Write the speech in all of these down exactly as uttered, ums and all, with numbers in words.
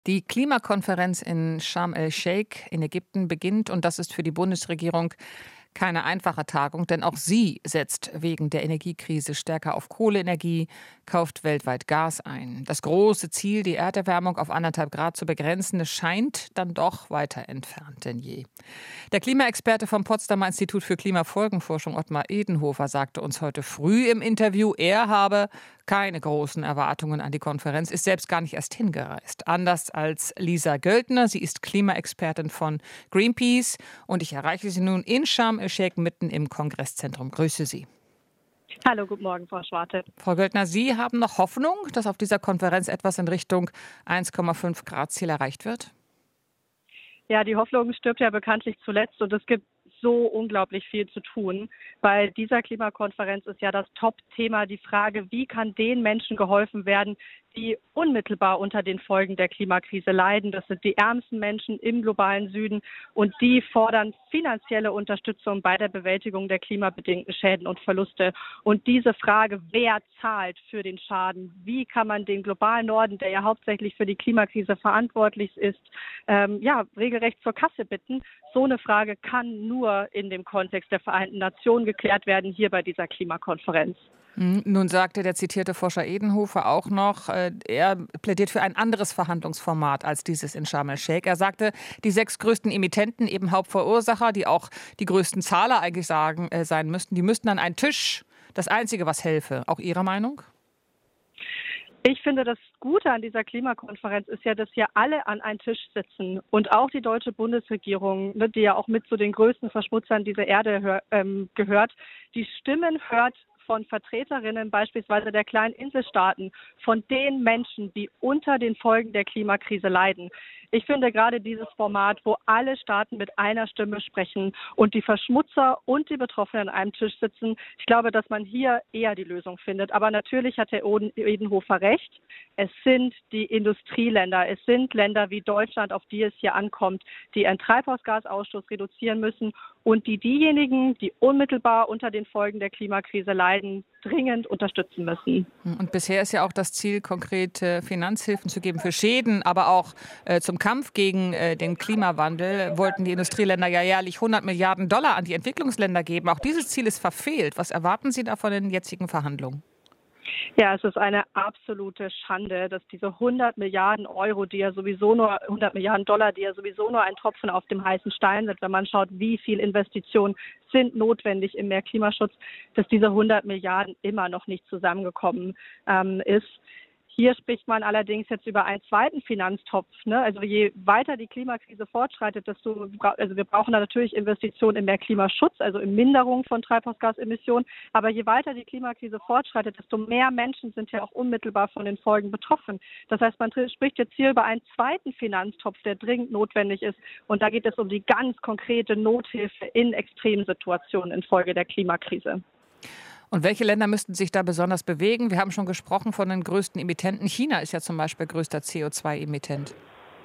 Die Klimakonferenz in Sharm el-Sheikh in Ägypten beginnt und das ist für die Bundesregierung keine einfache Tagung, denn auch sie setzt wegen der Energiekrise stärker auf Kohleenergie, kauft weltweit Gas ein. Das große Ziel, die Erderwärmung auf anderthalb Grad zu begrenzen, es scheint dann doch weiter entfernt denn je. Der Klimaexperte vom Potsdamer Institut für Klimafolgenforschung Ottmar Edenhofer sagte uns heute früh im Interview, er habe keine großen Erwartungen an die Konferenz, ist selbst gar nicht erst hingereist. Anders als Lisa Göldner, sie ist Klimaexpertin von Greenpeace und ich erreiche sie nun in Sharm el-Sheikh mitten im Kongresszentrum. Grüße Sie. Hallo, guten Morgen, Frau Schwarte. Frau Göldner, Sie haben noch Hoffnung, dass auf dieser Konferenz etwas in Richtung eins Komma fünf Grad Ziel erreicht wird? Ja, die Hoffnung stirbt ja bekanntlich zuletzt und es gibt so unglaublich viel zu tun. Bei dieser Klimakonferenz ist ja das Top-Thema die Frage, wie kann den Menschen geholfen werden, die unmittelbar unter den Folgen der Klimakrise leiden. Das sind die ärmsten Menschen im globalen Süden und die fordern finanzielle Unterstützung bei der Bewältigung der klimabedingten Schäden und Verluste. Und diese Frage, wer zahlt für den Schaden? Wie kann man den globalen Norden, der ja hauptsächlich für die Klimakrise verantwortlich ist, ähm, ja, regelrecht zur Kasse bitten? So eine Frage kann nur in dem Kontext der Vereinten Nationen geklärt werden, hier bei dieser Klimakonferenz. Nun sagte der zitierte Forscher Edenhofer auch noch, er plädiert für ein anderes Verhandlungsformat als dieses in Sharm el-Sheikh. Er sagte, die sechs größten Emittenten, eben Hauptverursacher, die auch die größten Zahler eigentlich sagen, äh, sein müssten, die müssten an einen Tisch. Das Einzige, was helfe. Auch Ihre Meinung? Ich finde, das Gute an dieser Klimakonferenz ist ja, dass hier alle an einen Tisch sitzen und auch die deutsche Bundesregierung, ne, die ja auch mit zu den größten Verschmutzern dieser Erde hör, ähm, gehört, die Stimmen hört von Vertreterinnen beispielsweise der kleinen Inselstaaten, von den Menschen, die unter den Folgen der Klimakrise leiden. Ich finde gerade dieses Format, wo alle Staaten mit einer Stimme sprechen und die Verschmutzer und die Betroffenen an einem Tisch sitzen, ich glaube, dass man hier eher die Lösung findet. Aber natürlich hat Herr Edenhofer recht. Es sind die Industrieländer, es sind Länder wie Deutschland, auf die es hier ankommt, die ihren Treibhausgasausstoß reduzieren müssen und die diejenigen, die unmittelbar unter den Folgen der Klimakrise leiden, dringend unterstützen müssen. Und bisher ist ja auch das Ziel, konkrete Finanzhilfen zu geben für Schäden, aber auch äh, zum Kampf gegen äh, den Klimawandel wollten die Industrieländer ja jährlich hundert Milliarden Dollar an die Entwicklungsländer geben. Auch dieses Ziel ist verfehlt. Was erwarten Sie da von den jetzigen Verhandlungen? Ja, es ist eine absolute Schande, dass diese hundert Milliarden Euro, die ja sowieso nur, hundert Milliarden Dollar, die ja sowieso nur ein Tropfen auf dem heißen Stein sind, wenn man schaut, wie viel Investitionen sind notwendig im mehr Klimaschutz, dass diese hundert Milliarden immer noch nicht zusammengekommen ähm, ist. Hier spricht man allerdings jetzt über einen zweiten Finanztopf. Ne? Also je weiter die Klimakrise fortschreitet, desto, also wir brauchen da natürlich Investitionen in mehr Klimaschutz, also in Minderung von Treibhausgasemissionen. Aber je weiter die Klimakrise fortschreitet, desto mehr Menschen sind ja auch unmittelbar von den Folgen betroffen. Das heißt, man spricht jetzt hier über einen zweiten Finanztopf, der dringend notwendig ist. Und da geht es um die ganz konkrete Nothilfe in Extremsituationen infolge der Klimakrise. Und welche Länder müssten sich da besonders bewegen? Wir haben schon gesprochen von den größten Emittenten. China ist ja zum Beispiel größter C O zwei Emittent.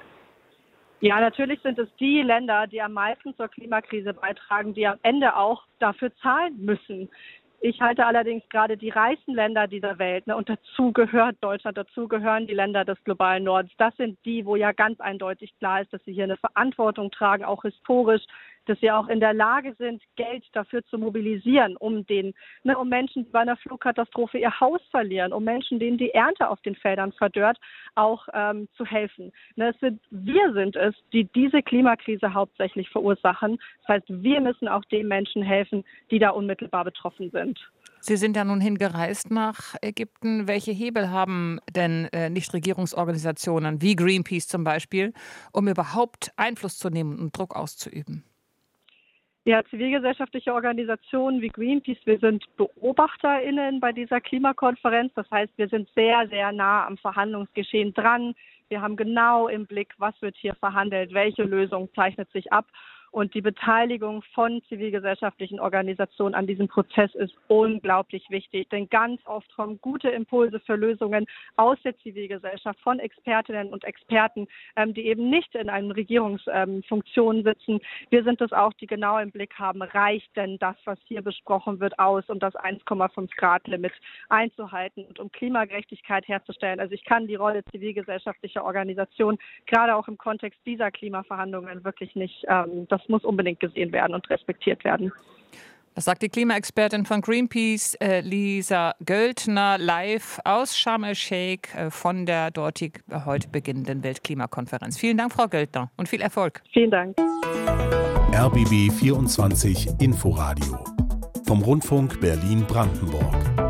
Ja, natürlich sind es die Länder, die am meisten zur Klimakrise beitragen, die am Ende auch dafür zahlen müssen. Ich halte allerdings gerade die reichsten Länder dieser Welt, ne, und dazu gehört Deutschland, dazu gehören die Länder des globalen Nordens. Das sind die, wo ja ganz eindeutig klar ist, dass sie hier eine Verantwortung tragen, auch historisch, dass sie auch in der Lage sind, Geld dafür zu mobilisieren, um den, ne, um Menschen, die bei einer Flugkatastrophe ihr Haus verlieren, um Menschen, denen die Ernte auf den Feldern verdorrt, auch ähm, zu helfen. Ne, es sind, wir sind es, die diese Klimakrise hauptsächlich verursachen. Das heißt, wir müssen auch den Menschen helfen, die da unmittelbar betroffen sind. Sie sind ja nun hingereist nach Ägypten. Welche Hebel haben denn äh, Nichtregierungsorganisationen wie Greenpeace zum Beispiel, um überhaupt Einfluss zu nehmen und Druck auszuüben? Ja, zivilgesellschaftliche Organisationen wie Greenpeace, wir sind BeobachterInnen bei dieser Klimakonferenz. Das heißt, wir sind sehr, sehr nah am Verhandlungsgeschehen dran. Wir haben genau im Blick, was wird hier verhandelt, welche Lösung zeichnet sich ab. Und die Beteiligung von zivilgesellschaftlichen Organisationen an diesem Prozess ist unglaublich wichtig. Denn ganz oft kommen gute Impulse für Lösungen aus der Zivilgesellschaft, von Expertinnen und Experten, ähm, die eben nicht in einer Regierungsfunktion ähm, sitzen. Wir sind es auch, die genau im Blick haben, reicht denn das, was hier besprochen wird, aus, um das eins Komma fünf Grad Limit einzuhalten und um Klimagerechtigkeit herzustellen. Also ich kann die Rolle zivilgesellschaftlicher Organisationen gerade auch im Kontext dieser Klimaverhandlungen wirklich nicht, ähm, das muss unbedingt gesehen werden und respektiert werden. Das sagt die Klimaexpertin von Greenpeace, äh, Lisa Göldner, live aus Sharm el-Sheikh äh, von der dortig äh, heute beginnenden Weltklimakonferenz. Vielen Dank, Frau Göldner, und viel Erfolg. Vielen Dank. R B B vierundzwanzig Inforadio vom Rundfunk Berlin-Brandenburg.